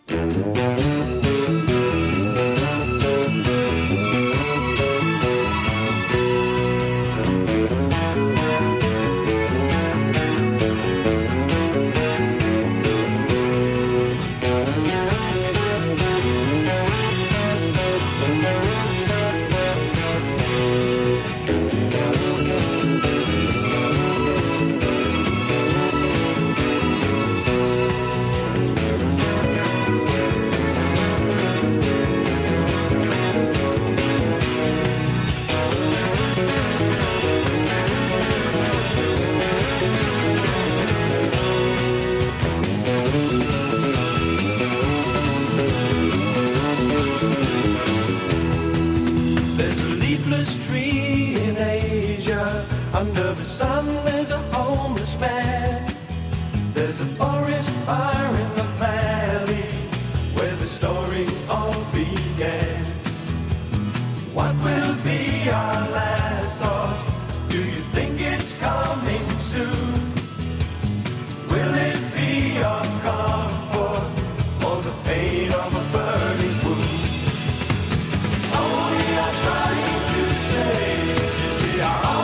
Under the sun there's a homeless man. There's a forest fire in the valley where the story all began. What will be our last thought? Do you think it's coming soon? Will it be our comfort or the pain of a burning wound? All we are trying to say is we are all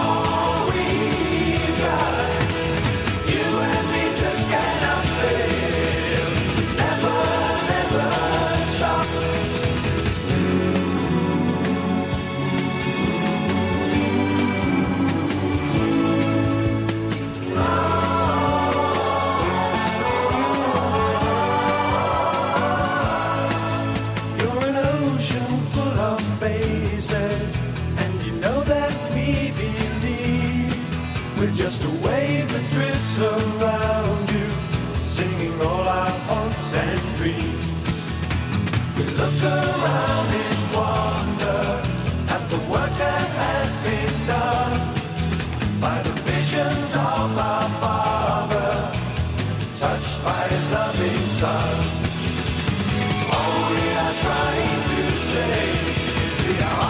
just a wave that drifts around you, singing all our hopes and dreams. We look around in wonder at the work that has been done by the visions of our Father, touched by His loving Son. All we are trying to say is we are